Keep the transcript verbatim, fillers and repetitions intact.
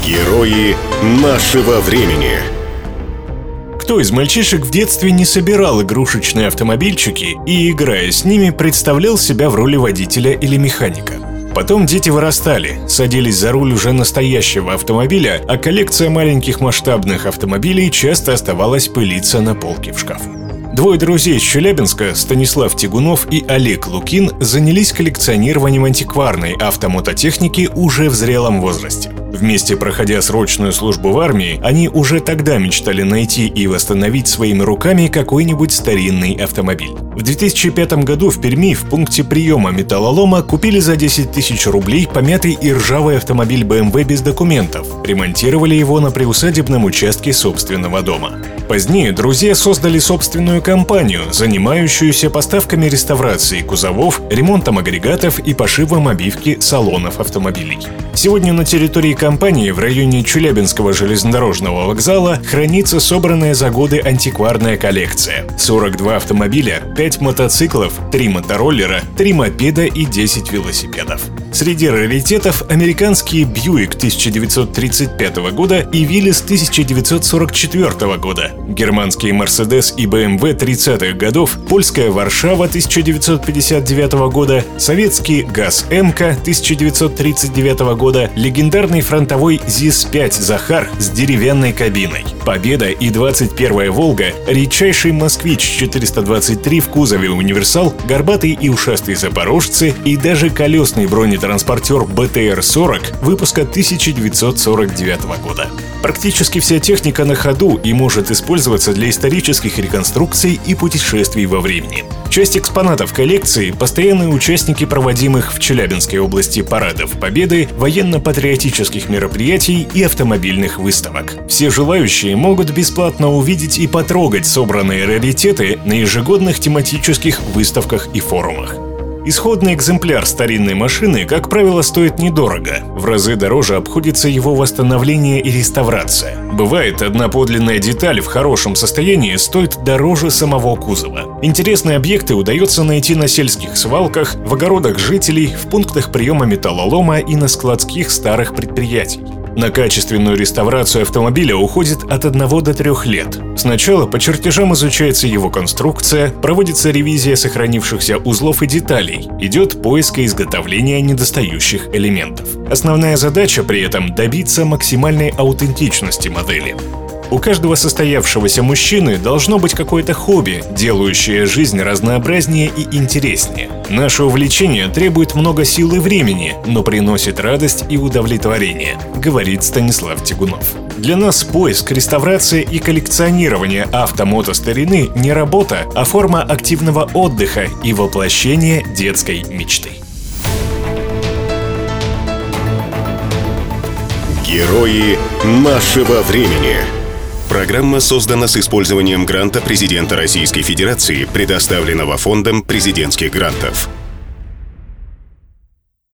Герои нашего времени. Кто из мальчишек в детстве не собирал игрушечные автомобильчики и, играя с ними, представлял себя в роли водителя или механика? Потом дети вырастали, садились за руль уже настоящего автомобиля, а коллекция маленьких масштабных автомобилей часто оставалась пылиться на полке в шкафу. Двое друзей из Челябинска, Станислав Тягунов и Олег Лукин, занялись коллекционированием антикварной автомототехники уже в зрелом возрасте. Вместе проходя срочную службу в армии, они уже тогда мечтали найти и восстановить своими руками какой-нибудь старинный автомобиль. В две тысячи пятом году в Перми в пункте приема металлолома купили за десять тысяч рублей помятый и ржавый автомобиль бэ эм вэ без документов, ремонтировали его на приусадебном участке собственного дома. Позднее друзья создали собственную компанию, занимающуюся поставками реставрации кузовов, ремонтом агрегатов и пошивом обивки салонов автомобилей. Сегодня на территории компании в районе Челябинского железнодорожного вокзала хранится собранная за годы антикварная коллекция. сорок два автомобиля, пять мотоциклов, три мотороллера, три мопеда и десять велосипедов. Среди раритетов американские Бьюик тысяча девятьсот тридцать пятого года и Виллис тысяча девятьсот сорок четвёртого года, германские Мерседес и бэ эм вэ тридцатых годов, польская Варшава тысяча девятьсот пятьдесят девятого года, советский ГАЗ-М-ка тысяча девятьсот тридцать девятого года, легендарный фронтовой ЗИС пять Захар с деревянной кабиной, Победа и двадцать первая Волга, редчайший Москвич четыреста двадцать три в кузове универсал, горбатый и ушастый запорожцы и даже колесный бронетранспортер бэ тэ эр сорок выпуска тысяча девятьсот сорок девятого года. Практически вся техника на ходу и может использоваться для исторических реконструкций и путешествий во времени. Часть экспонатов коллекции – постоянные участники проводимых в Челябинской области парадов Победы, военно-патриотических мероприятий и автомобильных выставок. Все желающие могут бесплатно увидеть и потрогать собранные раритеты на ежегодных тематических выставках и форумах. Исходный экземпляр старинной машины, как правило, стоит недорого. В разы дороже обходится его восстановление и реставрация. Бывает, одна подлинная деталь в хорошем состоянии стоит дороже самого кузова. Интересные объекты удается найти на сельских свалках, в огородах жителей, в пунктах приема металлолома и на складских старых предприятиях. На качественную реставрацию автомобиля уходит от одного до трех лет. Сначала по чертежам изучается его конструкция, проводится ревизия сохранившихся узлов и деталей, идет поиск и изготовление недостающих элементов. Основная задача при этом — добиться максимальной аутентичности модели. У каждого состоявшегося мужчины должно быть какое-то хобби, делающее жизнь разнообразнее и интереснее. Наше увлечение требует много сил и времени, но приносит радость и удовлетворение, говорит Станислав Тягунов. Для нас поиск, реставрация и коллекционирование автомотостарины не работа, а форма активного отдыха и воплощение детской мечты. Герои нашего времени. Программа создана с использованием гранта президента Российской Федерации, предоставленного Фондом президентских грантов.